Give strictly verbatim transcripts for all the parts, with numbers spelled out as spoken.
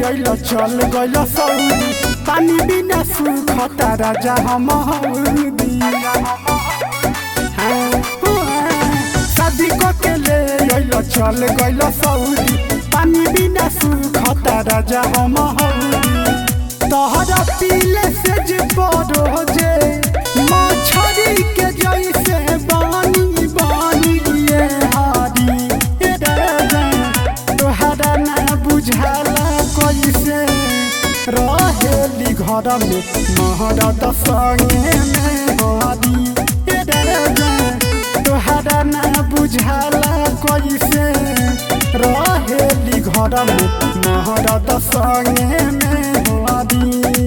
अइल चल गइल सऊदी पानी बिना सुखता राजा हम हौदी शादी के ले अइल चल गइल सऊदी पानी बिना सुखता राजा हम हौदी तोहरा पीले से जे पड़ो जे मछरी के जैसे बानी बानी ये हारी तोहरा ना बुझाला कैसे रहेली घर में महरत संगे में हारी तोहरा ना बुझाला कैसे रहेली घर में महरत संगे में हारी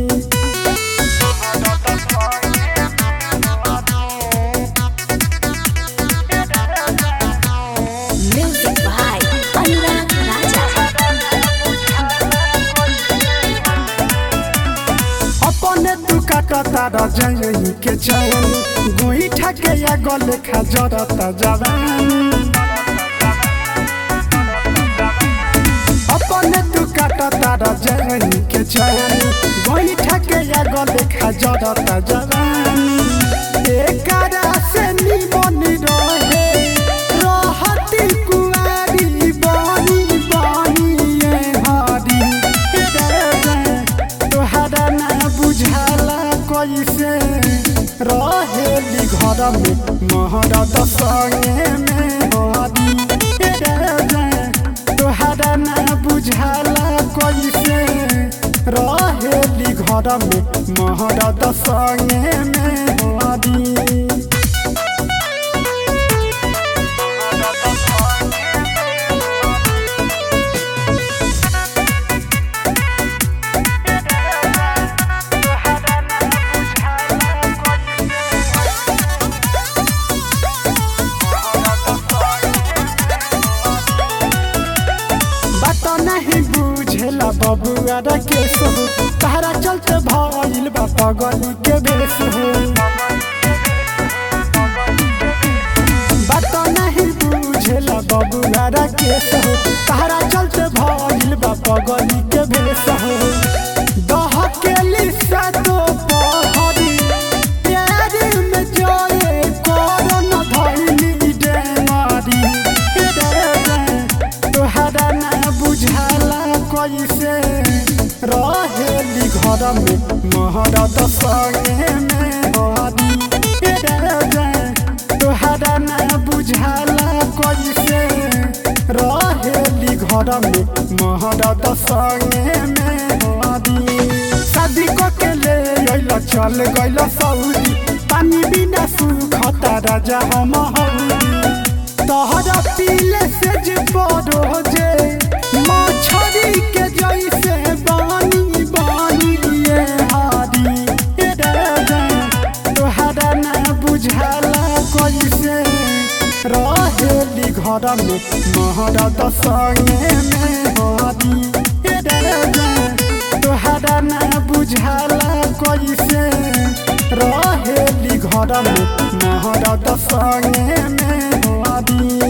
तारा जयही के चैन गोईठा के या गले खा जरता जवानी अपने तू काट तारा जयही के चैन गोईठा के या गले खा जरता जवानी एकरा से निमन रहे रहती कुआरी बानी बानी ये हारी तोहरा ना बुझाला कैसे रहेली घर में महरत संगे में हारी तोहरा ना बुझाला कैसे रहेली घर में महरत संगे में हारी नहीं बुझेला बबुआ के सो तारा चलते भइल बा पगली के बेस हो बात नहीं बुझेला बबुआ के सो तारा चलते भइल बा पगली के बेस हो दहकेली से तो पहरी प्यार में जोए करन धइली डेमारी तोहरा ना बुझाला कैसे रहेली घर में महरत संगे में हारी तोहरा ना बुझाला कैसे रहेली घर में महरत संगे में हारी शादी के ले अइल चल गइल सऊदी पानी बिना सुखता राजा हम हौदी तोहरा पीले से जे पड़ो जे मछरी के जैसे बानी बानी ये हारी तोहरा ना बुझाला कैसे रहेली घर में महरत संगे में हारी तोहरा ना बुझाला कैसे रहेली घर में महरत संगे में हारी।